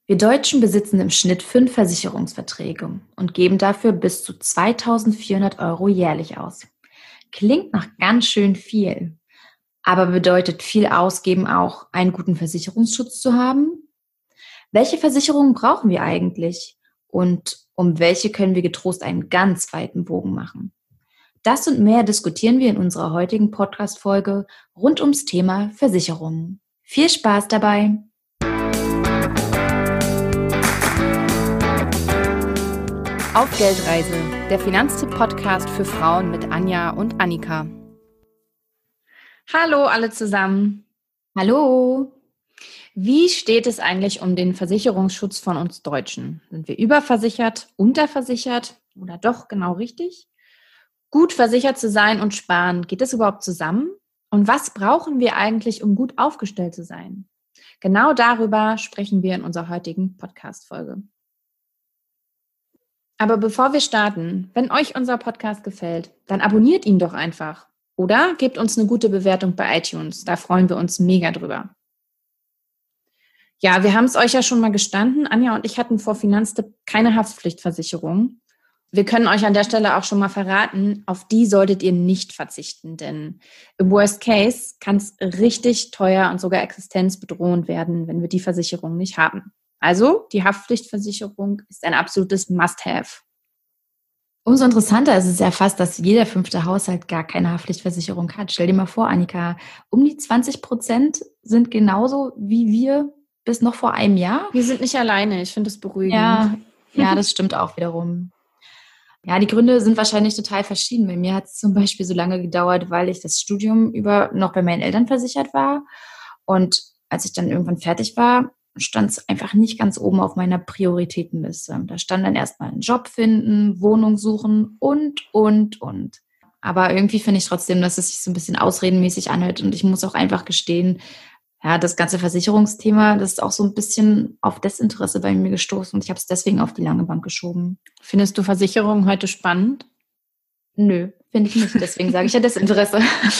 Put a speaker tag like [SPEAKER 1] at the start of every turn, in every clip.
[SPEAKER 1] Wir Deutschen besitzen im Schnitt 5 Versicherungsverträge und geben dafür bis zu 2.400 € jährlich aus. Klingt nach ganz schön viel, aber bedeutet viel ausgeben auch, einen guten Versicherungsschutz zu haben? Welche Versicherungen brauchen wir eigentlich? Und um welche können wir getrost einen ganz weiten Bogen machen? Das und mehr diskutieren wir in unserer heutigen Podcast-Folge rund ums Thema Versicherungen. Viel Spaß dabei!
[SPEAKER 2] Auf Geldreise, der Finanztipp-Podcast für Frauen mit Anja und Annika. Hallo alle zusammen.
[SPEAKER 1] Hallo!
[SPEAKER 2] Wie steht es eigentlich um den Versicherungsschutz von uns Deutschen? Sind wir überversichert, unterversichert oder doch genau richtig? Gut versichert zu sein und sparen, geht das überhaupt zusammen? Und was brauchen wir eigentlich, um gut aufgestellt zu sein? Genau darüber sprechen wir in unserer heutigen Podcast-Folge. Aber bevor wir starten, wenn euch unser Podcast gefällt, dann abonniert ihn doch einfach. Oder gebt uns eine gute Bewertung bei iTunes. Da freuen wir uns mega drüber. Ja, wir haben es euch ja schon mal gestanden. Anja und ich hatten vor Finanztipp keine Haftpflichtversicherung. Wir können euch an der Stelle auch schon mal verraten, auf die solltet ihr nicht verzichten. Denn im Worst Case kann es richtig teuer und sogar existenzbedrohend werden, wenn wir die Versicherung nicht haben. Also, die Haftpflichtversicherung ist ein absolutes Must-Have.
[SPEAKER 1] Umso interessanter ist es ja fast, dass jeder 5. Haushalt gar keine Haftpflichtversicherung hat. Stell dir mal vor, Annika, um die 20% sind genauso wie wir bis noch vor einem Jahr.
[SPEAKER 2] Wir sind nicht alleine, ich finde das beruhigend.
[SPEAKER 1] Ja, das stimmt auch wiederum. Ja, die Gründe sind wahrscheinlich total verschieden. Bei mir hat es zum Beispiel so lange gedauert, weil ich das Studium über noch bei meinen Eltern versichert war. Und als ich dann irgendwann fertig war, stand es einfach nicht ganz oben auf meiner Prioritätenliste. Da stand dann erstmal einen Job finden, Wohnung suchen und. Aber irgendwie finde ich trotzdem, dass es sich so ein bisschen ausredenmäßig anhört. Und ich muss auch einfach gestehen, ja, das ganze Versicherungsthema, das ist auch so ein bisschen auf Desinteresse bei mir gestoßen. Und ich habe es deswegen auf die lange Bank geschoben.
[SPEAKER 2] Findest du Versicherungen heute spannend?
[SPEAKER 1] Nö, finde ich nicht. Deswegen sage ich ja Desinteresse.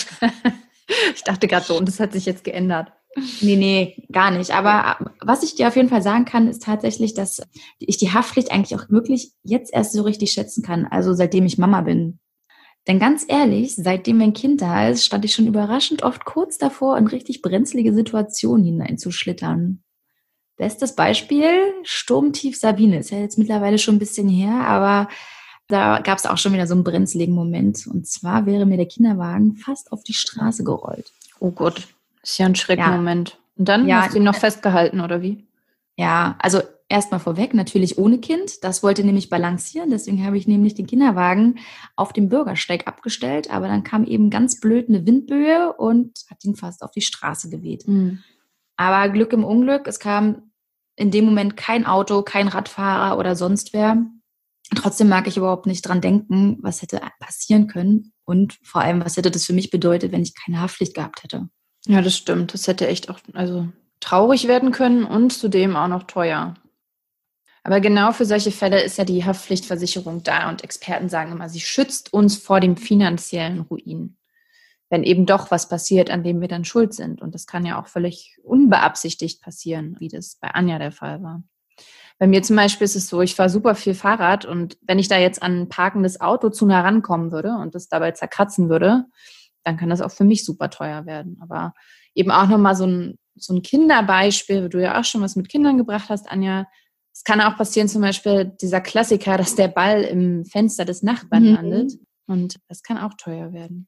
[SPEAKER 2] Ich dachte gerade so, und das hat sich jetzt geändert.
[SPEAKER 1] Nee, gar nicht. Aber was ich dir auf jeden Fall sagen kann, ist tatsächlich, dass ich die Haftpflicht eigentlich auch wirklich jetzt erst so richtig schätzen kann. Also seitdem ich Mama bin. Denn ganz ehrlich, seitdem mein Kind da ist, stand ich schon überraschend oft kurz davor, in richtig brenzlige Situationen hineinzuschlittern. Bestes Beispiel, Sturmtief Sabine. Ist ja jetzt mittlerweile schon ein bisschen her, aber da gab es auch schon wieder so einen brenzligen Moment. Und zwar wäre mir der Kinderwagen fast auf die Straße gerollt.
[SPEAKER 2] Oh Gott. Ist ja ein Schreckmoment. Und dann hast du ihn noch festgehalten, oder wie?
[SPEAKER 1] Ja, also erstmal vorweg, natürlich ohne Kind. Das wollte nämlich balancieren. Deswegen habe ich nämlich den Kinderwagen auf dem Bürgersteig abgestellt. Aber dann kam eben ganz blöd eine Windböe und hat ihn fast auf die Straße geweht. Aber Glück im Unglück, es kam in dem Moment kein Auto, kein Radfahrer oder sonst wer. Trotzdem mag ich überhaupt nicht dran denken, was hätte passieren können. Und vor allem, was hätte das für mich bedeutet, wenn ich keine Haftpflicht gehabt hätte.
[SPEAKER 2] Ja, das stimmt. Das hätte echt auch traurig werden können und zudem auch noch teuer. Aber genau für solche Fälle ist ja die Haftpflichtversicherung da und Experten sagen immer, sie schützt uns vor dem finanziellen Ruin, wenn eben doch was passiert, an dem wir dann schuld sind. Und das kann ja auch völlig unbeabsichtigt passieren, wie das bei Anja der Fall war. Bei mir zum Beispiel ist es so, ich fahre super viel Fahrrad und wenn ich da jetzt an ein parkendes Auto zu nah rankommen würde und das dabei zerkratzen würde, dann kann das auch für mich super teuer werden. Aber eben auch nochmal so ein Kinderbeispiel, wo du ja auch schon was mit Kindern gebracht hast, Anja. Es kann auch passieren, zum Beispiel dieser Klassiker, dass der Ball im Fenster des Nachbarn landet. Und das kann auch teuer werden.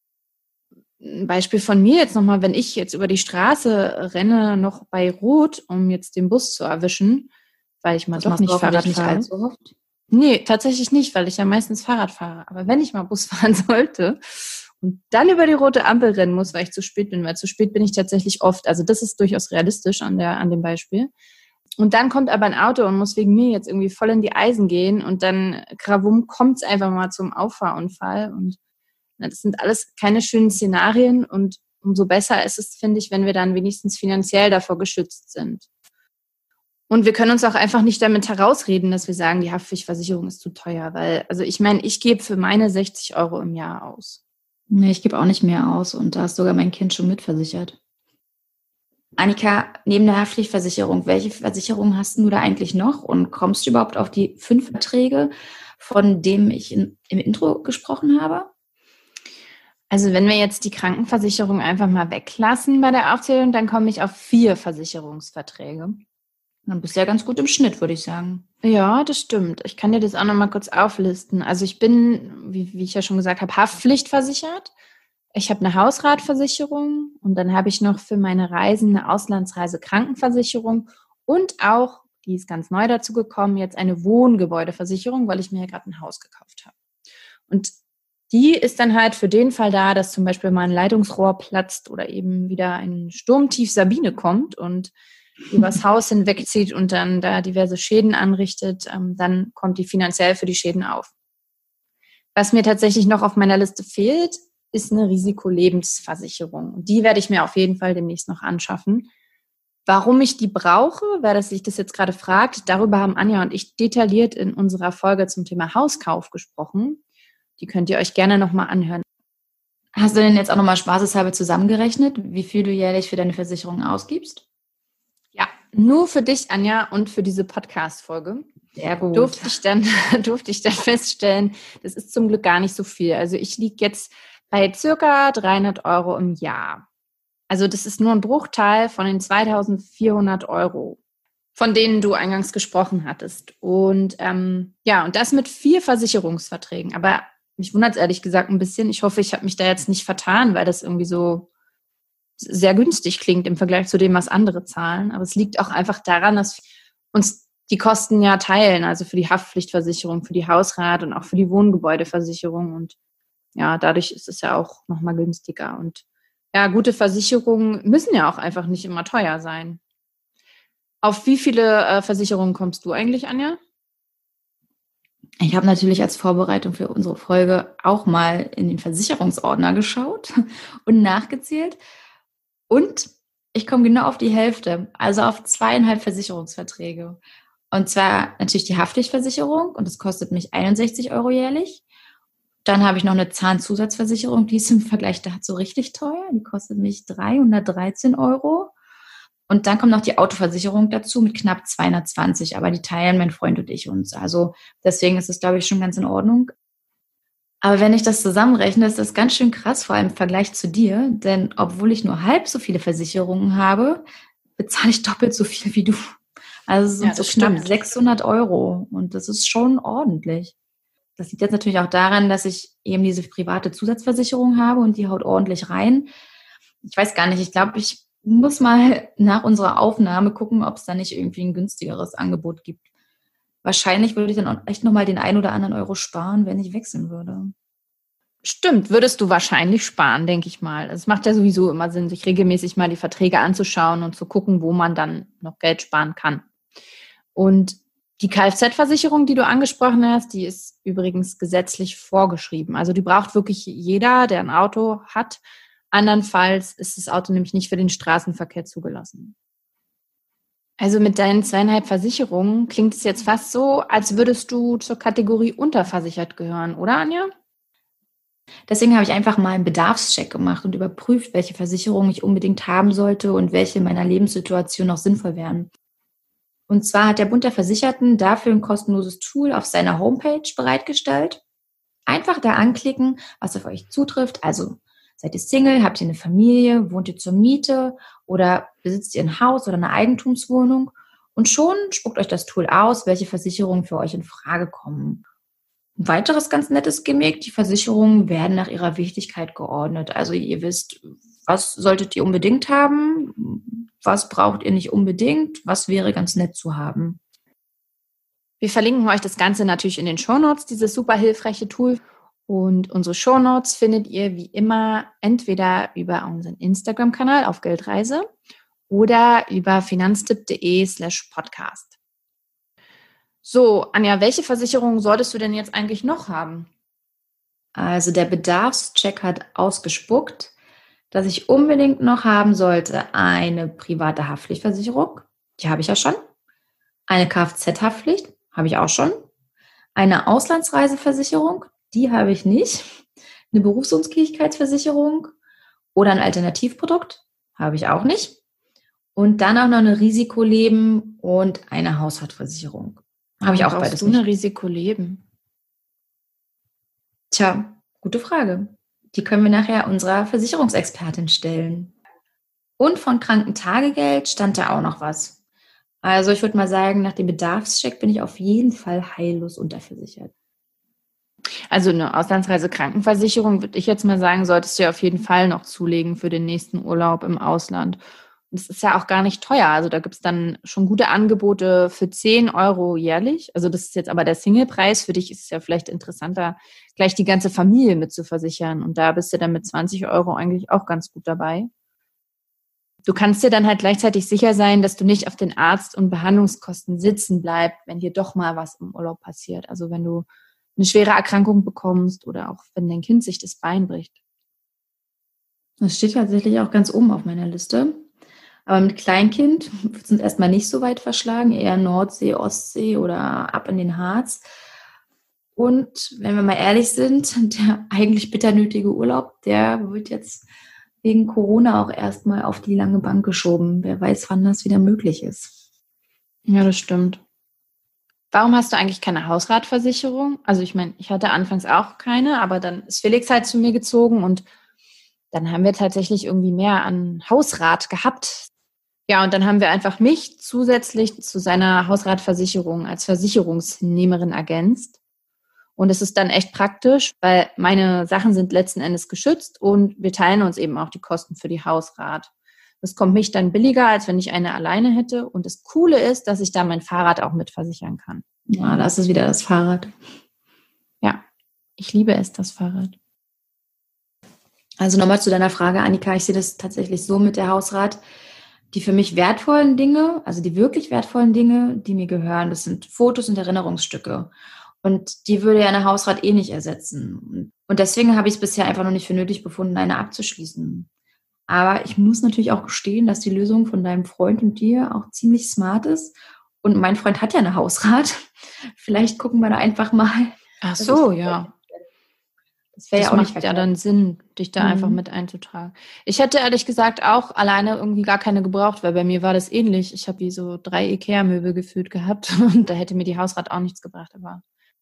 [SPEAKER 2] Ein Beispiel von mir jetzt nochmal, wenn ich jetzt über die Straße renne, noch bei Rot, um jetzt den Bus zu erwischen, weil ich mal doch nicht Fahrrad fahre.
[SPEAKER 1] Allzu oft?
[SPEAKER 2] Nee, tatsächlich nicht, weil ich ja meistens Fahrrad fahre. Aber wenn ich mal Bus fahren sollte und dann über die rote Ampel rennen muss, weil ich zu spät bin, weil zu spät bin ich tatsächlich oft. Also das ist durchaus realistisch an dem Beispiel. Und dann kommt aber ein Auto und muss wegen mir jetzt irgendwie voll in die Eisen gehen und dann gravum kommt es einfach mal zum Auffahrunfall. Und das sind alles keine schönen Szenarien und umso besser ist es, finde ich, wenn wir dann wenigstens finanziell davor geschützt sind. Und wir können uns auch einfach nicht damit herausreden, dass wir sagen, die Haftpflichtversicherung ist zu teuer, weil, also ich meine, ich gebe für meine 60 € im Jahr aus.
[SPEAKER 1] Nee, ich gebe auch nicht mehr aus und da ist sogar mein Kind schon mitversichert. Annika, neben der Haftpflichtversicherung, welche Versicherung hast du da eigentlich noch und kommst du überhaupt auf die 5 Verträge, von denen ich im Intro gesprochen habe?
[SPEAKER 2] Also wenn wir jetzt die Krankenversicherung einfach mal weglassen bei der Aufzählung, dann komme ich auf 4 Versicherungsverträge.
[SPEAKER 1] Dann bist du ja ganz gut im Schnitt, würde ich sagen.
[SPEAKER 2] Ja, das stimmt. Ich kann dir das auch noch mal kurz auflisten. Also ich bin, wie ich ja schon gesagt habe, haftpflichtversichert. Ich habe eine Hausratversicherung und dann habe ich noch für meine Reisen eine Auslandsreise Krankenversicherung und auch, die ist ganz neu dazu gekommen, jetzt eine Wohngebäudeversicherung, weil ich mir ja gerade ein Haus gekauft habe. Und die ist dann halt für den Fall da, dass zum Beispiel mal ein Leitungsrohr platzt oder eben wieder ein Sturmtief Sabine kommt und übers Haus hinwegzieht und dann da diverse Schäden anrichtet, dann kommt die finanziell für die Schäden auf. Was mir tatsächlich noch auf meiner Liste fehlt, ist eine Risikolebensversicherung. Und die werde ich mir auf jeden Fall demnächst noch anschaffen. Warum ich die brauche, wer sich das jetzt gerade fragt, darüber haben Anja und ich detailliert in unserer Folge zum Thema Hauskauf gesprochen. Die könnt ihr euch gerne nochmal anhören.
[SPEAKER 1] Hast du denn jetzt auch nochmal spaßeshalber zusammengerechnet, wie viel du jährlich für deine Versicherung ausgibst?
[SPEAKER 2] Ja, nur für dich, Anja, und für diese Podcast-Folge.
[SPEAKER 1] Sehr gut.
[SPEAKER 2] Durfte ich dann feststellen, das ist zum Glück gar nicht so viel. Also ich liege jetzt bei circa 300 Euro im Jahr. Also das ist nur ein Bruchteil von den 2.400 Euro, von denen du eingangs gesprochen hattest. Und und das mit 4 Versicherungsverträgen. Aber mich wundert es ehrlich gesagt ein bisschen. Ich hoffe, ich habe mich da jetzt nicht vertan, weil das irgendwie so sehr günstig klingt im Vergleich zu dem, was andere zahlen. Aber es liegt auch einfach daran, dass uns die Kosten ja teilen, also für die Haftpflichtversicherung, für die Hausrat und auch für die Wohngebäudeversicherung. Und ja, dadurch ist es ja auch nochmal günstiger. Und ja, gute Versicherungen müssen ja auch einfach nicht immer teuer sein. Auf wie viele Versicherungen kommst du eigentlich, Anja?
[SPEAKER 1] Ich habe natürlich als Vorbereitung für unsere Folge auch mal in den Versicherungsordner geschaut und nachgezählt. Und ich komme genau auf die Hälfte, also auf 2,5 Versicherungsverträge. Und zwar natürlich die Haftpflichtversicherung und das kostet mich 61 Euro jährlich. Dann habe ich noch eine Zahnzusatzversicherung, die ist im Vergleich dazu richtig teuer. Die kostet mich 313 Euro. Und dann kommt noch die Autoversicherung dazu mit knapp 220, aber die teilen mein Freund und ich uns. Also deswegen ist es, glaube ich, schon ganz in Ordnung. Aber wenn ich das zusammenrechne, ist das ganz schön krass, vor allem im Vergleich zu dir. Denn obwohl ich nur halb so viele Versicherungen habe, bezahle ich doppelt so viel wie du. Also es sind so knapp 600 Euro und das ist schon ordentlich. Das liegt jetzt natürlich auch daran, dass ich eben diese private Zusatzversicherung habe und die haut ordentlich rein. Ich weiß gar nicht, ich glaube, ich muss mal nach unserer Aufnahme gucken, ob es da nicht irgendwie ein günstigeres Angebot gibt. Wahrscheinlich würde ich dann auch echt nochmal den 1 oder anderen Euro sparen, wenn ich wechseln würde.
[SPEAKER 2] Stimmt, würdest du wahrscheinlich sparen, denke ich mal. Es macht ja sowieso immer Sinn, sich regelmäßig mal die Verträge anzuschauen und zu gucken, wo man dann noch Geld sparen kann. Und die Kfz-Versicherung, die du angesprochen hast, die ist übrigens gesetzlich vorgeschrieben. Also die braucht wirklich jeder, der ein Auto hat. Andernfalls ist das Auto nämlich nicht für den Straßenverkehr zugelassen. Also mit deinen 2,5 Versicherungen klingt es jetzt fast so, als würdest du zur Kategorie unterversichert gehören, oder Anja?
[SPEAKER 1] Deswegen habe ich einfach mal einen Bedarfscheck gemacht und überprüft, welche Versicherungen ich unbedingt haben sollte und welche in meiner Lebenssituation noch sinnvoll wären. Und zwar hat der Bund der Versicherten dafür ein kostenloses Tool auf seiner Homepage bereitgestellt. Einfach da anklicken, was auf euch zutrifft. Also seid ihr Single, habt ihr eine Familie, wohnt ihr zur Miete oder besitzt ihr ein Haus oder eine Eigentumswohnung? Und schon spuckt euch das Tool aus, welche Versicherungen für euch in Frage kommen. Ein weiteres ganz nettes Gimmick, die Versicherungen werden nach ihrer Wichtigkeit geordnet. Also ihr wisst, was solltet ihr unbedingt haben, was braucht ihr nicht unbedingt, was wäre ganz nett zu haben.
[SPEAKER 2] Wir verlinken euch das Ganze natürlich in den Shownotes, dieses super hilfreiche Tool. Und unsere Shownotes findet ihr wie immer entweder über unseren Instagram-Kanal auf Geldreise oder über finanztipp.de/podcast. So, Anja, welche Versicherung solltest du denn jetzt eigentlich noch haben?
[SPEAKER 1] Also der Bedarfscheck hat ausgespuckt, dass ich unbedingt noch haben sollte eine private Haftpflichtversicherung, die habe ich ja schon, eine Kfz-Haftpflicht, habe ich auch schon, eine Auslandsreiseversicherung, die habe ich nicht, eine Berufsunfähigkeitsversicherung oder ein Alternativprodukt, habe ich auch nicht Und dann auch noch eine Risikoleben und eine Hausratversicherung. Habe ich auch beides
[SPEAKER 2] Brauchst du
[SPEAKER 1] nicht.
[SPEAKER 2] eine Risikoleben?
[SPEAKER 1] Tja, gute Frage. Die können wir nachher unserer Versicherungsexpertin stellen. Und von Krankentagegeld stand da auch noch was. Also ich würde mal sagen, nach dem Bedarfscheck bin ich auf jeden Fall heillos unterversichert.
[SPEAKER 2] Also eine Auslandsreisekrankenversicherung, würde ich jetzt mal sagen, solltest du ja auf jeden Fall noch zulegen für den nächsten Urlaub im Ausland. Und es ist ja auch gar nicht teuer. Also da gibt es dann schon gute Angebote für 10 Euro jährlich. Also das ist jetzt aber der Singlepreis. Für dich ist es ja vielleicht interessanter, gleich die ganze Familie mit zu versichern. Und da bist du dann mit 20 Euro eigentlich auch ganz gut dabei. Du kannst dir dann halt gleichzeitig sicher sein, dass du nicht auf den Arzt- und Behandlungskosten sitzen bleibst, wenn dir doch mal was im Urlaub passiert. Also wenn du eine schwere Erkrankung bekommst oder auch wenn dein Kind sich das Bein bricht.
[SPEAKER 1] Das steht tatsächlich auch ganz oben auf meiner Liste. Aber mit Kleinkind wird es uns erstmal nicht so weit verschlagen, eher Nordsee, Ostsee oder ab in den Harz. Und wenn wir mal ehrlich sind, der eigentlich bitter nötige Urlaub, der wird jetzt wegen Corona auch erstmal auf die lange Bank geschoben. Wer weiß, wann das wieder möglich ist.
[SPEAKER 2] Ja, das stimmt. Warum hast du eigentlich keine Hausratversicherung? Also ich meine, ich hatte anfangs auch keine, aber dann ist Felix halt zu mir gezogen und dann haben wir tatsächlich irgendwie mehr an Hausrat gehabt. Ja, und dann haben wir einfach mich zusätzlich zu seiner Hausratversicherung als Versicherungsnehmerin ergänzt. Und es ist dann echt praktisch, weil meine Sachen sind letzten Endes geschützt und wir teilen uns eben auch die Kosten für die Hausrat. Das kommt mich dann billiger, als wenn ich eine alleine hätte. Und das Coole ist, dass ich da mein Fahrrad auch mit versichern kann.
[SPEAKER 1] Ja, das ist wieder das Fahrrad.
[SPEAKER 2] Ja, ich liebe es, das Fahrrad.
[SPEAKER 1] Also nochmal zu deiner Frage, Annika, ich sehe das tatsächlich so mit der Hausrat. Die für mich wertvollen Dinge, also die wirklich wertvollen Dinge, die mir gehören, das sind Fotos und Erinnerungsstücke. Und die würde ja eine Hausrat eh nicht ersetzen. Und deswegen habe ich es bisher einfach noch nicht für nötig befunden, eine abzuschließen. Aber ich muss natürlich auch gestehen, dass die Lösung von deinem Freund und dir auch ziemlich smart ist. Und mein Freund hat ja eine Hausrat. Vielleicht gucken wir da einfach mal.
[SPEAKER 2] Ach so, ja.
[SPEAKER 1] Das wäre ja auch nicht
[SPEAKER 2] macht ja dann Sinn, dich da einfach mit einzutragen. Ich hätte ehrlich gesagt auch alleine irgendwie gar keine gebraucht, weil bei mir war das ähnlich. Ich habe wie so 3 Ikea-Möbel gefühlt gehabt und da hätte mir die Hausrat auch nichts gebracht. Aber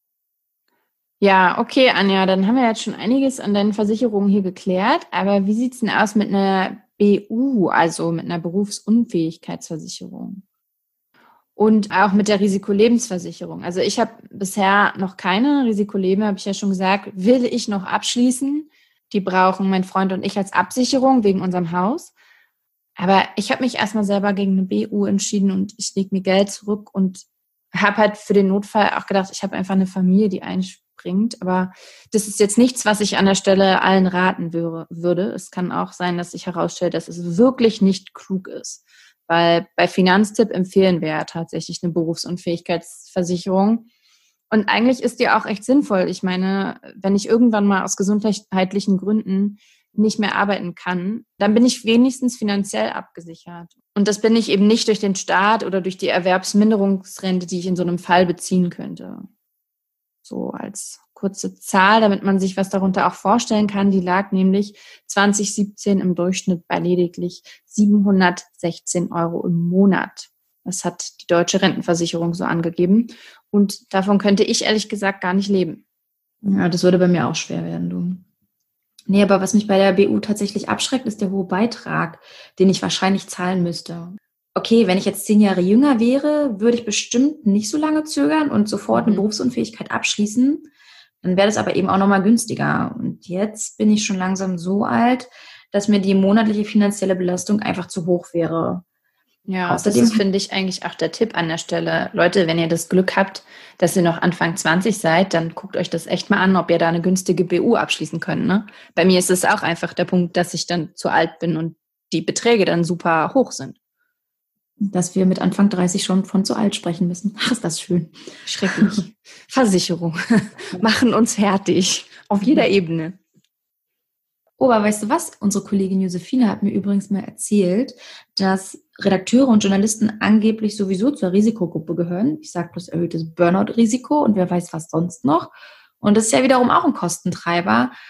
[SPEAKER 2] ja, okay, Anja, dann haben wir jetzt schon einiges an deinen Versicherungen hier geklärt. Aber wie sieht's denn aus mit einer BU, also mit einer Berufsunfähigkeitsversicherung? Und auch mit der Risikolebensversicherung. Also ich habe bisher noch keine Risikoleben, habe ich ja schon gesagt, will ich noch abschließen. Die brauchen mein Freund und ich als Absicherung wegen unserem Haus. Aber ich habe mich erstmal selber gegen eine BU entschieden und ich lege mir Geld zurück und habe halt für den Notfall auch gedacht, ich habe einfach eine Familie, die einspringt. Aber das ist jetzt nichts, was ich an der Stelle allen raten würde. Es kann auch sein, dass sich herausstellt, dass es wirklich nicht klug ist. Weil bei Finanztipp empfehlen wir ja tatsächlich eine Berufsunfähigkeitsversicherung. Und eigentlich ist die auch echt sinnvoll. Ich meine, wenn ich irgendwann mal aus gesundheitlichen Gründen nicht mehr arbeiten kann, dann bin ich wenigstens finanziell abgesichert. Und das bin ich eben nicht durch den Staat oder durch die Erwerbsminderungsrente, die ich in so einem Fall beziehen könnte. So als kurze Zahl, damit man sich was darunter auch vorstellen kann. Die lag nämlich 2017 im Durchschnitt bei lediglich 716 Euro im Monat. Das hat die Deutsche Rentenversicherung so angegeben. Und davon könnte ich ehrlich gesagt gar nicht leben.
[SPEAKER 1] Ja, das würde bei mir auch schwer werden, du. Nee, aber was mich bei der BU tatsächlich abschreckt, ist der hohe Beitrag, den ich wahrscheinlich zahlen müsste. Okay, wenn ich jetzt 10 Jahre jünger wäre, würde ich bestimmt nicht so lange zögern und sofort eine Berufsunfähigkeit abschließen. Dann wäre das aber eben auch nochmal günstiger. Und jetzt bin ich schon langsam so alt, dass mir die monatliche finanzielle Belastung einfach zu hoch wäre.
[SPEAKER 2] Ja, außerdem finde ich eigentlich auch der Tipp an der Stelle. Leute, wenn ihr das Glück habt, dass ihr noch Anfang 20 seid, dann guckt euch das echt mal an, ob ihr da eine günstige BU abschließen könnt. Ne? Bei mir ist es auch einfach der Punkt, dass ich dann zu alt bin und die Beträge dann super hoch sind.
[SPEAKER 1] Dass wir mit Anfang 30 schon von zu alt sprechen müssen. Ach, ist das schön.
[SPEAKER 2] Schrecklich. Versicherung. Machen uns fertig. Auf jeder Ebene.
[SPEAKER 1] Oh, aber weißt du was? Unsere Kollegin Josephine hat mir übrigens mal erzählt, dass Redakteure und Journalisten angeblich sowieso zur Risikogruppe gehören. Ich sage bloß erhöhtes Burnout-Risiko und wer weiß was sonst noch. Und das ist ja wiederum auch ein Kostentreiber.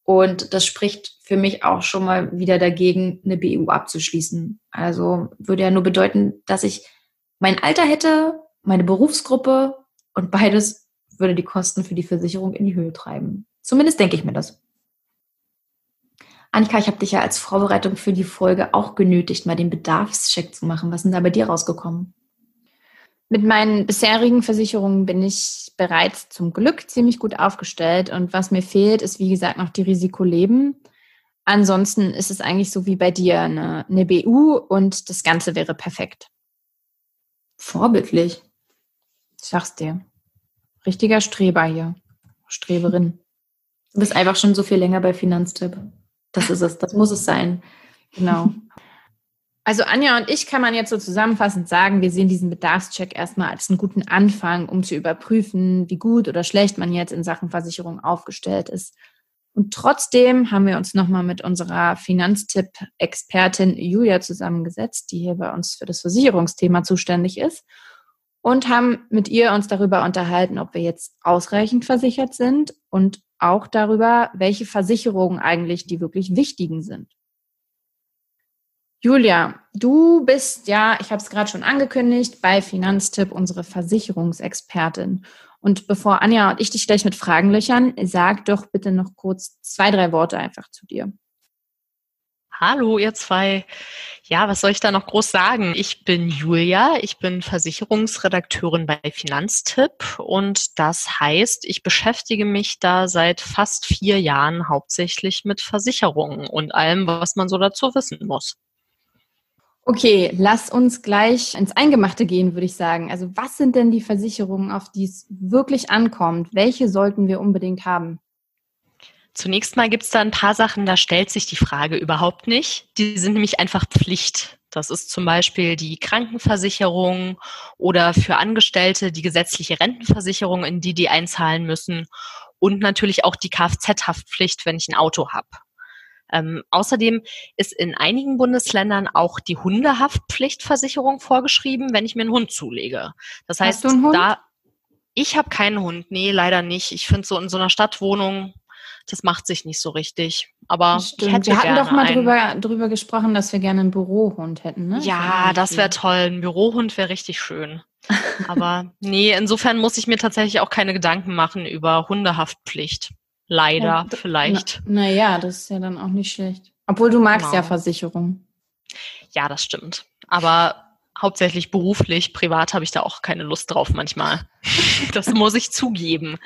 [SPEAKER 1] Und das spricht für mich auch schon mal wieder dagegen, eine BU abzuschließen. Also würde ja nur bedeuten, dass ich mein Alter hätte, meine Berufsgruppe und beides würde die Kosten für die Versicherung in die Höhe treiben. Zumindest denke ich mir das. Annika, ich habe dich ja als Vorbereitung für die Folge auch genötigt, mal den Bedarfscheck zu machen. Was ist denn da bei dir rausgekommen?
[SPEAKER 2] Mit meinen bisherigen Versicherungen bin ich bereits zum Glück ziemlich gut aufgestellt. Und was mir fehlt, ist, wie gesagt, noch die Risikoleben. Ansonsten ist es eigentlich so wie bei dir, eine BU und das Ganze wäre perfekt.
[SPEAKER 1] Vorbildlich.
[SPEAKER 2] Ich sag's dir. Richtiger Streber hier. Streberin.
[SPEAKER 1] Du bist einfach schon so viel länger bei Finanztipp. Das ist es, das muss es sein.
[SPEAKER 2] Genau. Also Anja und ich kann man jetzt so zusammenfassend sagen, wir sehen diesen Bedarfscheck erstmal als einen guten Anfang, um zu überprüfen, wie gut oder schlecht man jetzt in Sachen Versicherung aufgestellt ist. Und trotzdem haben wir uns nochmal mit unserer Finanztipp-Expertin Julia zusammengesetzt, die hier bei uns für das Versicherungsthema zuständig ist, und haben mit ihr uns darüber unterhalten, ob wir jetzt ausreichend versichert sind und auch darüber, welche Versicherungen eigentlich die wirklich wichtigen sind. Julia, du bist ja, ich habe es gerade schon angekündigt, bei Finanztipp unsere Versicherungsexpertin. Und bevor Anja und ich dich gleich mit Fragen löchern, sag doch bitte noch kurz 2, 3 Worte einfach zu dir.
[SPEAKER 3] Hallo, ihr zwei. Ja, was soll ich da noch groß sagen? Ich bin Julia, ich bin Versicherungsredakteurin bei Finanztipp und das heißt, ich beschäftige mich da seit fast 4 Jahren hauptsächlich mit Versicherungen und allem, was man so dazu wissen muss.
[SPEAKER 2] Okay, lass uns gleich ins Eingemachte gehen, würde ich sagen. Also was sind denn die Versicherungen, auf die es wirklich ankommt? Welche sollten wir unbedingt haben?
[SPEAKER 3] Zunächst mal gibt es da ein paar Sachen, da stellt sich die Frage überhaupt nicht. Die sind nämlich einfach Pflicht. Das ist zum Beispiel die Krankenversicherung oder für Angestellte die gesetzliche Rentenversicherung, in die einzahlen müssen. Und natürlich auch die Kfz-Haftpflicht, wenn ich ein Auto habe. Außerdem ist in einigen Bundesländern auch die Hundehaftpflichtversicherung vorgeschrieben, wenn ich mir einen Hund zulege. Das heißt,
[SPEAKER 2] Hast du einen Hund?
[SPEAKER 3] Ich habe keinen Hund. Nee, leider nicht. Ich finde so in so einer Stadtwohnung, das macht sich nicht so richtig. Aber ich hätte
[SPEAKER 2] wir hatten
[SPEAKER 3] gerne
[SPEAKER 2] doch mal
[SPEAKER 3] einen.
[SPEAKER 2] drüber gesprochen, dass wir gerne einen Bürohund hätten, ne?
[SPEAKER 3] Ja, das wäre toll. Ein Bürohund wäre richtig schön. Aber nee, insofern muss ich mir tatsächlich auch keine Gedanken machen über Hundehaftpflicht. Leider, vielleicht.
[SPEAKER 2] Naja, das ist ja dann auch nicht schlecht. Obwohl du magst ja
[SPEAKER 3] Genau.
[SPEAKER 2] Versicherung.
[SPEAKER 3] Ja, das stimmt. Aber hauptsächlich beruflich, privat habe ich da auch keine Lust drauf manchmal. Das muss ich zugeben.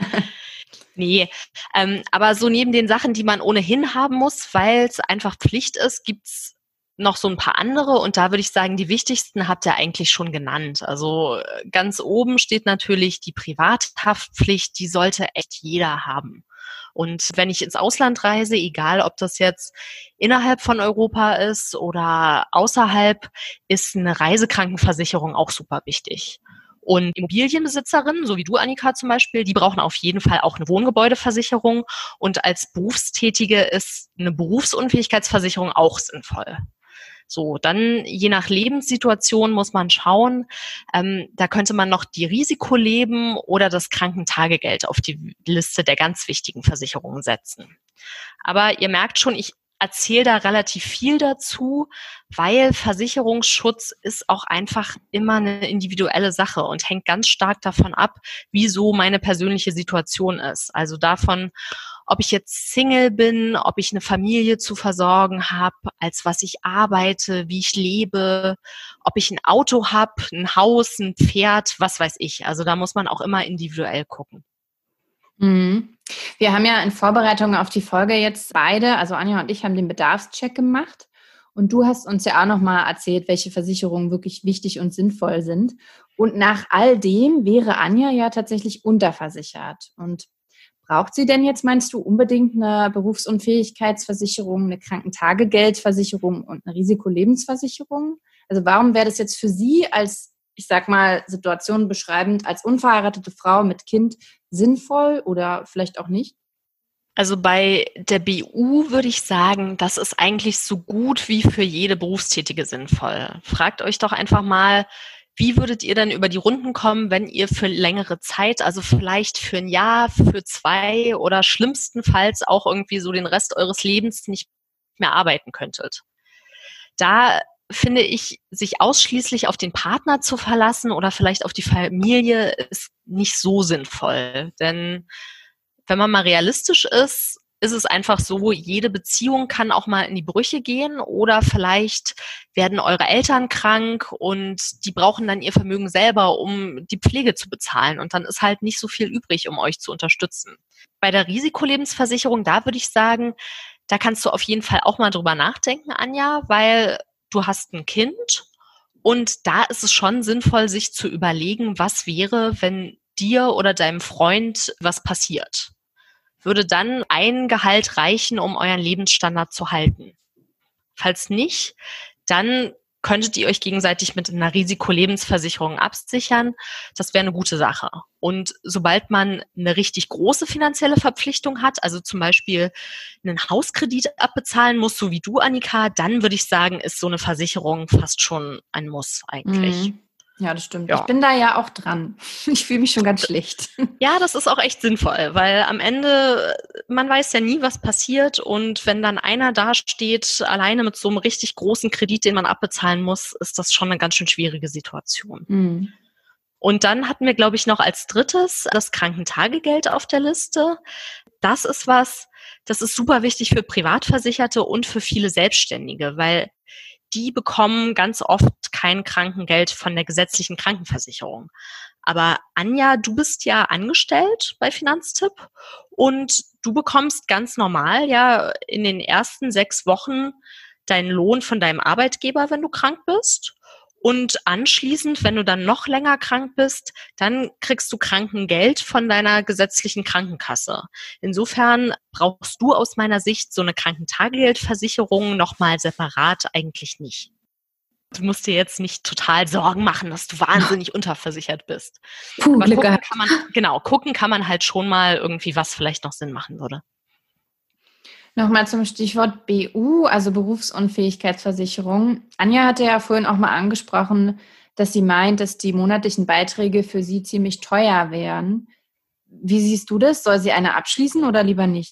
[SPEAKER 3] Nee, aber so neben den Sachen, die man ohnehin haben muss, weil es einfach Pflicht ist, gibt's noch so ein paar andere und da würde ich sagen, die wichtigsten habt ihr eigentlich schon genannt. Also ganz oben steht natürlich die Privathaftpflicht, die sollte echt jeder haben. Und wenn ich ins Ausland reise, egal ob das jetzt innerhalb von Europa ist oder außerhalb, ist eine Reisekrankenversicherung auch super wichtig. Und Immobilienbesitzerinnen, so wie du, Annika zum Beispiel, die brauchen auf jeden Fall auch eine Wohngebäudeversicherung. Und als Berufstätige ist eine Berufsunfähigkeitsversicherung auch sinnvoll. So, dann je nach Lebenssituation muss man schauen, da könnte man noch die Risikoleben oder das Krankentagegeld auf die Liste der ganz wichtigen Versicherungen setzen. Aber ihr merkt schon, ich erzähle da relativ viel dazu, weil Versicherungsschutz ist auch einfach immer eine individuelle Sache und hängt ganz stark davon ab, wie so meine persönliche Situation ist. Also davon, ob ich jetzt Single bin, ob ich eine Familie zu versorgen habe, als was ich arbeite, wie ich lebe, ob ich ein Auto habe, ein Haus, ein Pferd, was weiß ich. Also da muss man auch immer individuell gucken.
[SPEAKER 2] Mhm. Wir haben ja in Vorbereitung auf die Folge jetzt beide, also Anja und ich, haben den Bedarfscheck gemacht. Und du hast uns ja auch nochmal erzählt, welche Versicherungen wirklich wichtig und sinnvoll sind. Und nach all dem wäre Anja ja tatsächlich unterversichert. Und braucht sie denn jetzt, meinst du, unbedingt eine Berufsunfähigkeitsversicherung, eine Krankentagegeldversicherung und eine Risikolebensversicherung? Also warum wäre das jetzt für sie als, ich sag mal, Situation beschreibend, als unverheiratete Frau mit Kind sinnvoll oder vielleicht auch nicht?
[SPEAKER 3] Also bei der BU würde ich sagen, das ist eigentlich so gut wie für jede Berufstätige sinnvoll. Fragt euch doch einfach mal, wie würdet ihr denn über die Runden kommen, wenn ihr für längere Zeit, also vielleicht für ein Jahr, für 2 oder schlimmstenfalls auch irgendwie so den Rest eures Lebens nicht mehr arbeiten könntet? Da finde ich, sich ausschließlich auf den Partner zu verlassen oder vielleicht auf die Familie ist nicht so sinnvoll. Denn wenn man mal realistisch ist, ist es einfach so, jede Beziehung kann auch mal in die Brüche gehen oder vielleicht werden eure Eltern krank und die brauchen dann ihr Vermögen selber, um die Pflege zu bezahlen und dann ist halt nicht so viel übrig, um euch zu unterstützen. Bei der Risikolebensversicherung, da würde ich sagen, da kannst du auf jeden Fall auch mal drüber nachdenken, Anja, weil du hast ein Kind und da ist es schon sinnvoll, sich zu überlegen, was wäre, wenn dir oder deinem Freund was passiert. Würde dann ein Gehalt reichen, um euren Lebensstandard zu halten? Falls nicht, dann könntet ihr euch gegenseitig mit einer Risikolebensversicherung absichern. Das wäre eine gute Sache. Und sobald man eine richtig große finanzielle Verpflichtung hat, also zum Beispiel einen Hauskredit abbezahlen muss, so wie du, Annika, dann würde ich sagen, ist so eine Versicherung fast schon ein Muss eigentlich.
[SPEAKER 2] Ja, das stimmt.
[SPEAKER 3] Ja.
[SPEAKER 2] Ich bin da ja auch dran. Ich fühle mich schon ganz schlecht.
[SPEAKER 3] Ja, das ist auch echt sinnvoll, weil am Ende, man weiß ja nie, was passiert und wenn dann einer dasteht, alleine mit so einem richtig großen Kredit, den man abbezahlen muss, ist das schon eine ganz schön schwierige Situation.
[SPEAKER 2] Mhm.
[SPEAKER 3] Und dann hatten wir, glaube ich, noch als drittes das Krankentagegeld auf der Liste. Das ist das ist super wichtig für Privatversicherte und für viele Selbstständige, weil die bekommen ganz oft kein Krankengeld von der gesetzlichen Krankenversicherung. Aber Anja, du bist ja angestellt bei Finanztipp und du bekommst ganz normal ja in den ersten 6 Wochen deinen Lohn von deinem Arbeitgeber, wenn du krank bist. Und anschließend, wenn du dann noch länger krank bist, dann kriegst du Krankengeld von deiner gesetzlichen Krankenkasse. Insofern brauchst du aus meiner Sicht so eine Krankentagegeldversicherung nochmal separat eigentlich nicht. Du musst dir jetzt nicht total Sorgen machen, dass du wahnsinnig unterversichert bist.
[SPEAKER 1] Puh, Glück gehabt.
[SPEAKER 3] Gucken kann man halt schon mal irgendwie, was vielleicht noch Sinn machen würde.
[SPEAKER 2] Nochmal zum Stichwort BU, also Berufsunfähigkeitsversicherung. Anja hatte ja vorhin auch mal angesprochen, dass sie meint, dass die monatlichen Beiträge für sie ziemlich teuer wären. Wie siehst du das? Soll sie eine abschließen oder lieber nicht?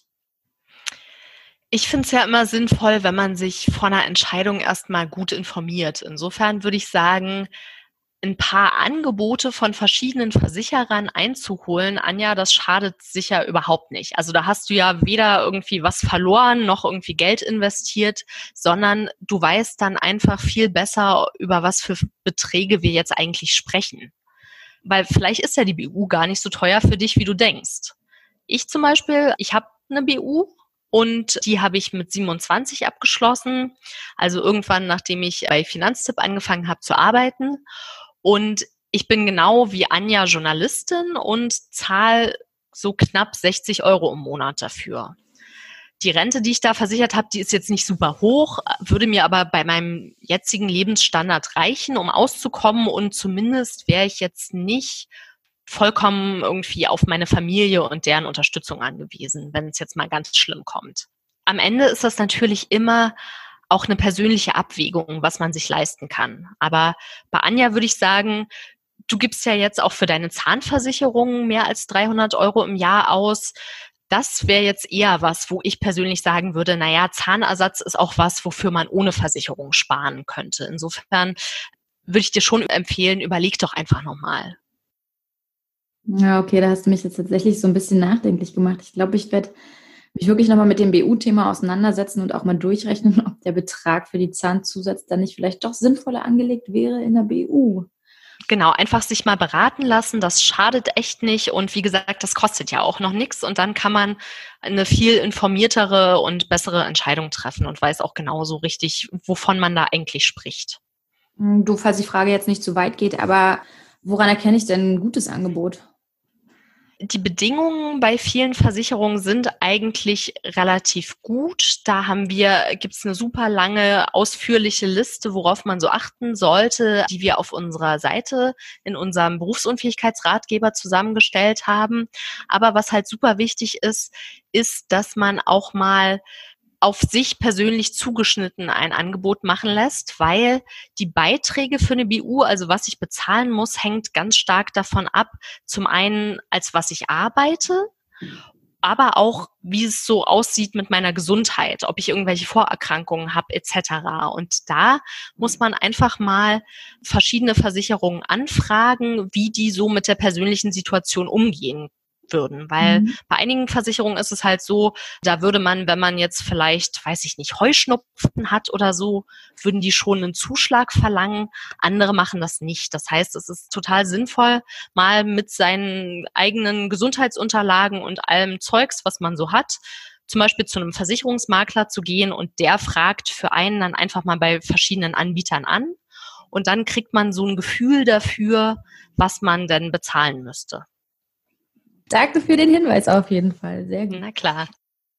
[SPEAKER 3] Ich finde es ja immer sinnvoll, wenn man sich vor einer Entscheidung erstmal gut informiert. Insofern würde ich sagen, ein paar Angebote von verschiedenen Versicherern einzuholen, Anja, das schadet sicher überhaupt nicht. Also da hast du ja weder irgendwie was verloren, noch irgendwie Geld investiert, sondern du weißt dann einfach viel besser, über was für Beträge wir jetzt eigentlich sprechen. Weil vielleicht ist ja die BU gar nicht so teuer für dich, wie du denkst. Ich zum Beispiel, ich habe eine BU und die habe ich mit 27 abgeschlossen, also irgendwann, nachdem ich bei Finanztipp angefangen habe zu arbeiten. Und ich bin genau wie Anja Journalistin und zahle so knapp 60 € im Monat dafür. Die Rente, die ich da versichert habe, die ist jetzt nicht super hoch, würde mir aber bei meinem jetzigen Lebensstandard reichen, um auszukommen und zumindest wäre ich jetzt nicht vollkommen irgendwie auf meine Familie und deren Unterstützung angewiesen, wenn es jetzt mal ganz schlimm kommt. Am Ende ist das natürlich immer auch eine persönliche Abwägung, was man sich leisten kann. Aber bei Anja würde ich sagen, du gibst ja jetzt auch für deine Zahnversicherung mehr als 300 € im Jahr aus. Das wäre jetzt eher was, wo ich persönlich sagen würde, naja, Zahnersatz ist auch was, wofür man ohne Versicherung sparen könnte. Insofern würde ich dir schon empfehlen, überleg doch einfach nochmal.
[SPEAKER 1] Ja, okay, da hast du mich jetzt tatsächlich so ein bisschen nachdenklich gemacht. Ich glaube, ich werde mich wirklich nochmal mit dem BU-Thema auseinandersetzen und auch mal durchrechnen, ob der Betrag für die Zahnzusatz dann nicht vielleicht doch sinnvoller angelegt wäre in der BU.
[SPEAKER 3] Genau, einfach sich mal beraten lassen, das schadet echt nicht und wie gesagt, das kostet ja auch noch nichts und dann kann man eine viel informiertere und bessere Entscheidung treffen und weiß auch genauso richtig, wovon man da eigentlich spricht.
[SPEAKER 1] Du, falls die Frage jetzt nicht zu weit geht, aber woran erkenne ich denn ein gutes Angebot?
[SPEAKER 3] Die Bedingungen bei vielen Versicherungen sind eigentlich relativ gut. Da gibt's eine super lange, ausführliche Liste, worauf man so achten sollte, die wir auf unserer Seite in unserem Berufsunfähigkeitsratgeber zusammengestellt haben. Aber was halt super wichtig ist, dass man auch mal auf sich persönlich zugeschnitten ein Angebot machen lässt, weil die Beiträge für eine BU, also was ich bezahlen muss, hängt ganz stark davon ab, zum einen, als was ich arbeite, aber auch, wie es so aussieht mit meiner Gesundheit, ob ich irgendwelche Vorerkrankungen habe etc. Und da muss man einfach mal verschiedene Versicherungen anfragen, wie die so mit der persönlichen Situation umgehen würden. Weil bei einigen Versicherungen ist es halt so, da würde man, wenn man jetzt vielleicht, weiß ich nicht, Heuschnupfen hat oder so, würden die schon einen Zuschlag verlangen. Andere machen das nicht. Das heißt, es ist total sinnvoll, mal mit seinen eigenen Gesundheitsunterlagen und allem Zeugs, was man so hat, zum Beispiel zu einem Versicherungsmakler zu gehen und der fragt für einen dann einfach mal bei verschiedenen Anbietern an und dann kriegt man so ein Gefühl dafür, was man denn bezahlen müsste.
[SPEAKER 1] Danke für den Hinweis auf jeden Fall. Sehr gut.
[SPEAKER 3] Na klar.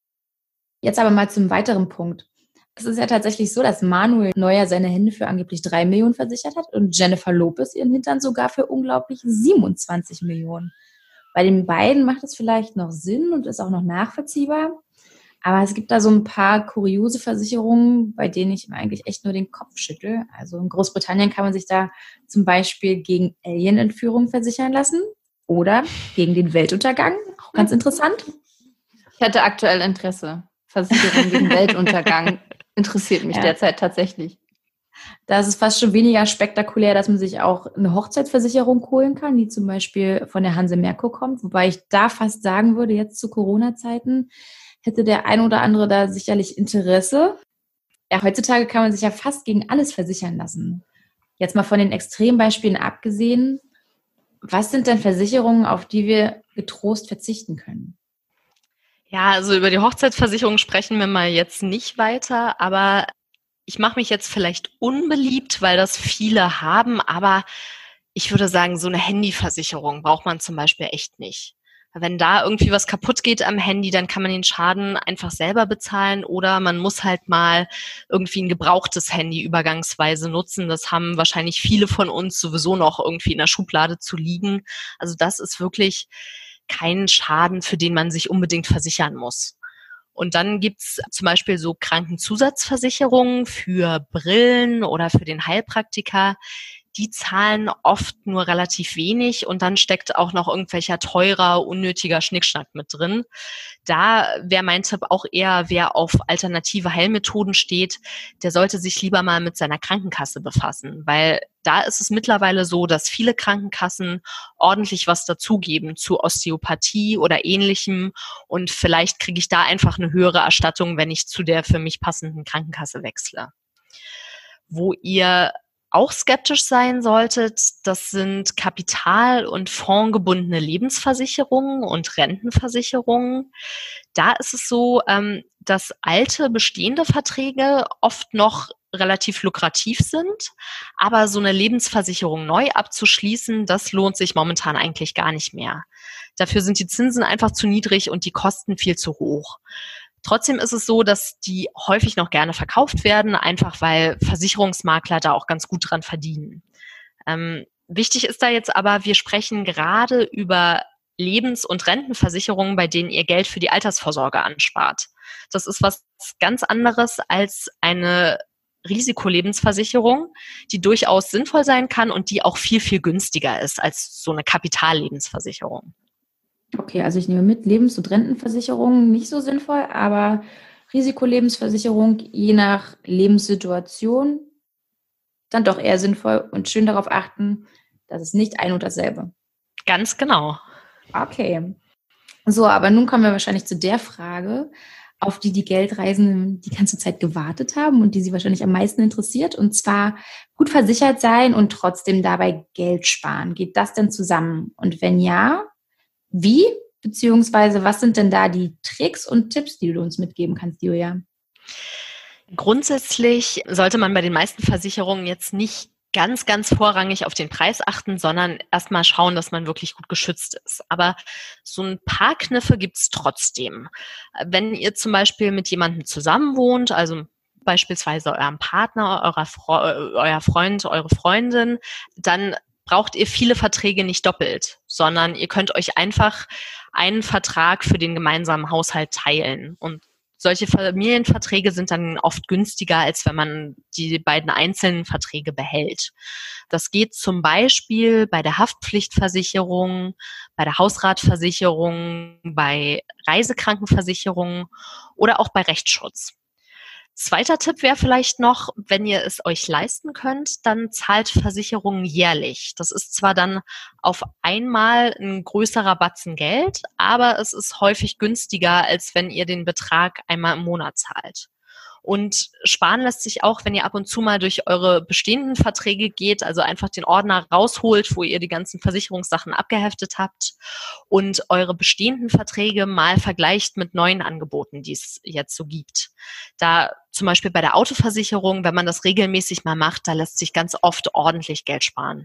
[SPEAKER 1] Jetzt aber mal zum weiteren Punkt. Es ist ja tatsächlich so, dass Manuel Neuer seine Hände für angeblich 3 Millionen versichert hat und Jennifer Lopez ihren Hintern sogar für unglaublich 27 Millionen. Bei den beiden macht es vielleicht noch Sinn und ist auch noch nachvollziehbar. Aber es gibt da so ein paar kuriose Versicherungen, bei denen ich eigentlich echt nur den Kopf schüttel. Also in Großbritannien kann man sich da zum Beispiel gegen Alien-Entführung versichern lassen. Oder gegen den Weltuntergang, auch ganz interessant.
[SPEAKER 2] Ich hätte aktuell Interesse. Versicherung gegen Weltuntergang interessiert mich derzeit tatsächlich.
[SPEAKER 1] Da ist es fast schon weniger spektakulär, dass man sich auch eine Hochzeitsversicherung holen kann, die zum Beispiel von der Hanse Merkur kommt. Wobei ich da fast sagen würde, jetzt zu Corona-Zeiten hätte der ein oder andere da sicherlich Interesse. Ja, heutzutage kann man sich ja fast gegen alles versichern lassen. Jetzt mal von den Extrembeispielen abgesehen, was sind denn Versicherungen, auf die wir getrost verzichten können?
[SPEAKER 3] Ja, also über die Hochzeitsversicherung sprechen wir mal jetzt nicht weiter, aber ich mache mich jetzt vielleicht unbeliebt, weil das viele haben, aber ich würde sagen, so eine Handyversicherung braucht man zum Beispiel echt nicht. Wenn da irgendwie was kaputt geht am Handy, dann kann man den Schaden einfach selber bezahlen oder man muss halt mal irgendwie ein gebrauchtes Handy übergangsweise nutzen. Das haben wahrscheinlich viele von uns sowieso noch irgendwie in der Schublade zu liegen. Also das ist wirklich kein Schaden, für den man sich unbedingt versichern muss. Und dann gibt's zum Beispiel so Krankenzusatzversicherungen für Brillen oder für den Heilpraktiker. Die zahlen oft nur relativ wenig und dann steckt auch noch irgendwelcher teurer, unnötiger Schnickschnack mit drin. Da wäre mein Tipp auch eher, wer auf alternative Heilmethoden steht, der sollte sich lieber mal mit seiner Krankenkasse befassen, weil da ist es mittlerweile so, dass viele Krankenkassen ordentlich was dazugeben zu Osteopathie oder Ähnlichem und vielleicht kriege ich da einfach eine höhere Erstattung, wenn ich zu der für mich passenden Krankenkasse wechsle. Wo ihr auch skeptisch sein solltet, das sind kapital- und fondgebundene Lebensversicherungen und Rentenversicherungen. Da ist es so, dass alte bestehende Verträge oft noch relativ lukrativ sind, aber so eine Lebensversicherung neu abzuschließen, das lohnt sich momentan eigentlich gar nicht mehr. Dafür sind die Zinsen einfach zu niedrig und die Kosten viel zu hoch. Trotzdem ist es so, dass die häufig noch gerne verkauft werden, einfach weil Versicherungsmakler da auch ganz gut dran verdienen. Wichtig ist da jetzt aber, wir sprechen gerade über Lebens- und Rentenversicherungen, bei denen ihr Geld für die Altersvorsorge anspart. Das ist was ganz anderes als eine Risikolebensversicherung, die durchaus sinnvoll sein kann und die auch viel, viel günstiger ist als so eine Kapitallebensversicherung.
[SPEAKER 1] Okay, also ich nehme mit, Lebens- und Rentenversicherung nicht so sinnvoll, aber Risikolebensversicherung je nach Lebenssituation dann doch eher sinnvoll und schön darauf achten, dass es nicht ein und dasselbe.
[SPEAKER 3] Ganz genau.
[SPEAKER 1] Okay. So, aber nun kommen wir wahrscheinlich zu der Frage, auf die die Geldreisenden die ganze Zeit gewartet haben und die sie wahrscheinlich am meisten interessiert, und zwar gut versichert sein und trotzdem dabei Geld sparen. Geht das denn zusammen? Und wenn ja, wie? Beziehungsweise was sind denn da die Tricks und Tipps, die du uns mitgeben kannst, Julia?
[SPEAKER 3] Grundsätzlich sollte man bei den meisten Versicherungen jetzt nicht ganz, ganz vorrangig auf den Preis achten, sondern erstmal schauen, dass man wirklich gut geschützt ist. Aber so ein paar Kniffe gibt's trotzdem. Wenn ihr zum Beispiel mit jemandem zusammen wohnt, also beispielsweise eurem Partner, euer Freund, eure Freundin, dann braucht ihr viele Verträge nicht doppelt, sondern ihr könnt euch einfach einen Vertrag für den gemeinsamen Haushalt teilen. Und solche Familienverträge sind dann oft günstiger, als wenn man die beiden einzelnen Verträge behält. Das geht zum Beispiel bei der Haftpflichtversicherung, bei der Hausratversicherung, bei Reisekrankenversicherung oder auch bei Rechtsschutz. Zweiter Tipp wäre vielleicht noch, wenn ihr es euch leisten könnt, dann zahlt Versicherungen jährlich. Das ist zwar dann auf einmal ein größerer Batzen Geld, aber es ist häufig günstiger, als wenn ihr den Betrag einmal im Monat zahlt. Und sparen lässt sich auch, wenn ihr ab und zu mal durch eure bestehenden Verträge geht, also einfach den Ordner rausholt, wo ihr die ganzen Versicherungssachen abgeheftet habt und eure bestehenden Verträge mal vergleicht mit neuen Angeboten, die es jetzt so gibt. Da zum Beispiel bei der Autoversicherung, wenn man das regelmäßig mal macht, da lässt sich ganz oft ordentlich Geld sparen.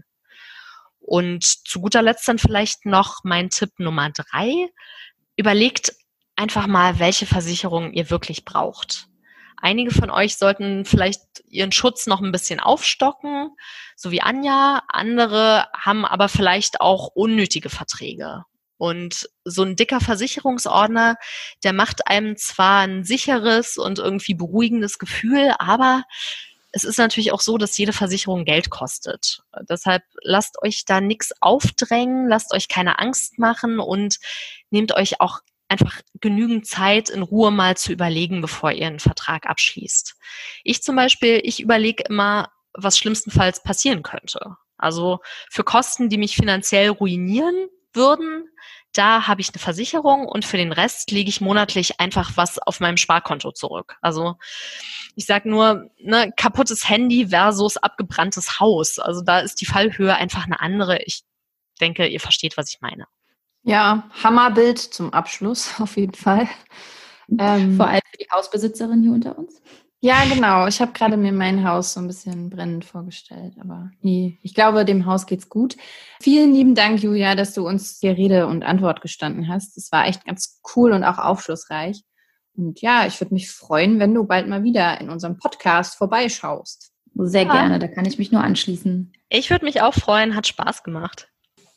[SPEAKER 3] Und zu guter Letzt dann vielleicht noch mein Tipp Nummer 3. Überlegt einfach mal, welche Versicherung ihr wirklich braucht. Einige von euch sollten vielleicht ihren Schutz noch ein bisschen aufstocken, so wie Anja. Andere haben aber vielleicht auch unnötige Verträge. Und so ein dicker Versicherungsordner, der macht einem zwar ein sicheres und irgendwie beruhigendes Gefühl, aber es ist natürlich auch so, dass jede Versicherung Geld kostet. Deshalb lasst euch da nichts aufdrängen, lasst euch keine Angst machen und nehmt euch auch einfach genügend Zeit, in Ruhe mal zu überlegen, bevor ihr einen Vertrag abschließt. Ich zum Beispiel, ich überlege immer, was schlimmstenfalls passieren könnte. Also für Kosten, die mich finanziell ruinieren würden, da habe ich eine Versicherung und für den Rest lege ich monatlich einfach was auf meinem Sparkonto zurück. Also ich sage nur, ne, kaputtes Handy versus abgebranntes Haus. Also da ist die Fallhöhe einfach eine andere. Ich denke, ihr versteht, was ich meine.
[SPEAKER 2] Ja, Hammerbild zum Abschluss auf jeden Fall.
[SPEAKER 1] Vor allem für die Hausbesitzerin hier unter uns.
[SPEAKER 2] Ja, genau. Ich habe gerade mir mein Haus so ein bisschen brennend vorgestellt, aber nee, ich glaube, dem Haus geht's gut. Vielen lieben Dank, Julia, dass du uns hier Rede und Antwort gestanden hast. Das war echt ganz cool und auch aufschlussreich. Und ja, ich würde mich freuen, wenn du bald mal wieder in unserem Podcast vorbeischaust.
[SPEAKER 1] Sehr gerne, da kann ich mich nur anschließen.
[SPEAKER 3] Ich würde mich auch freuen, hat Spaß gemacht.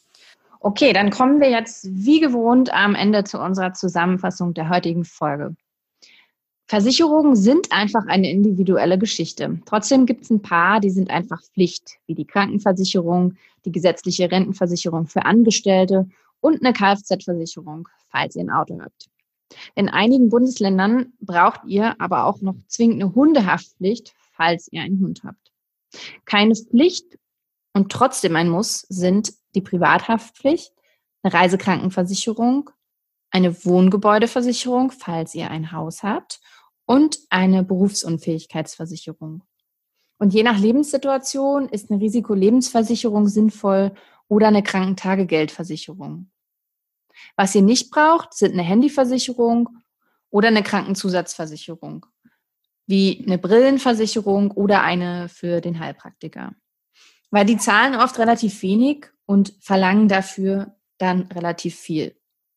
[SPEAKER 2] Okay, dann kommen wir jetzt wie gewohnt am Ende zu unserer Zusammenfassung der heutigen Folge. Versicherungen sind einfach eine individuelle Geschichte. Trotzdem gibt es ein paar, die sind einfach Pflicht, wie die Krankenversicherung, die gesetzliche Rentenversicherung für Angestellte und eine Kfz-Versicherung, falls ihr ein Auto habt. In einigen Bundesländern braucht ihr aber auch noch zwingend eine Hundehaftpflicht, falls ihr einen Hund habt. Keine Pflicht und trotzdem ein Muss sind die Privathaftpflicht, eine Reisekrankenversicherung, eine Wohngebäudeversicherung, falls ihr ein Haus habt, und eine Berufsunfähigkeitsversicherung. Und je nach Lebenssituation ist eine Risikolebensversicherung sinnvoll oder eine Krankentagegeldversicherung. Was ihr nicht braucht, sind eine Handyversicherung oder eine Krankenzusatzversicherung, wie eine Brillenversicherung oder eine für den Heilpraktiker. Weil die zahlen oft relativ wenig und verlangen dafür dann relativ viel.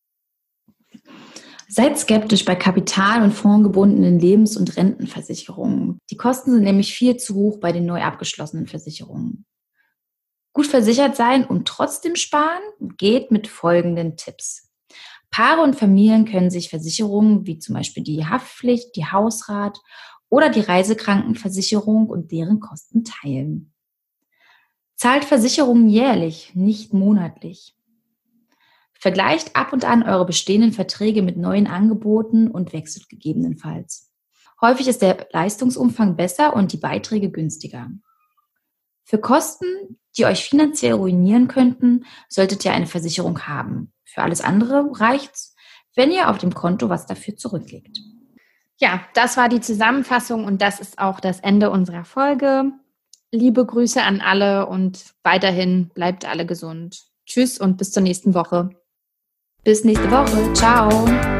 [SPEAKER 1] Seid skeptisch bei kapital- und fondgebundenen Lebens- und Rentenversicherungen. Die Kosten sind nämlich viel zu hoch bei den neu abgeschlossenen Versicherungen. Gut versichert sein und trotzdem sparen geht mit folgenden Tipps. Paare und Familien können sich Versicherungen wie zum Beispiel die Haftpflicht, die Hausrat oder die Reisekrankenversicherung und deren Kosten teilen. Zahlt Versicherungen jährlich, nicht monatlich. Vergleicht ab und an eure bestehenden Verträge mit neuen Angeboten und wechselt gegebenenfalls. Häufig ist der Leistungsumfang besser und die Beiträge günstiger. Für Kosten, die euch finanziell ruinieren könnten, solltet ihr eine Versicherung haben. Für alles andere reicht's, wenn ihr auf dem Konto was dafür zurücklegt.
[SPEAKER 2] Ja, das war die Zusammenfassung und das ist auch das Ende unserer Folge. Liebe Grüße an alle und weiterhin bleibt alle gesund. Tschüss und bis zur nächsten Woche.
[SPEAKER 1] Bis nächste Woche. Ciao.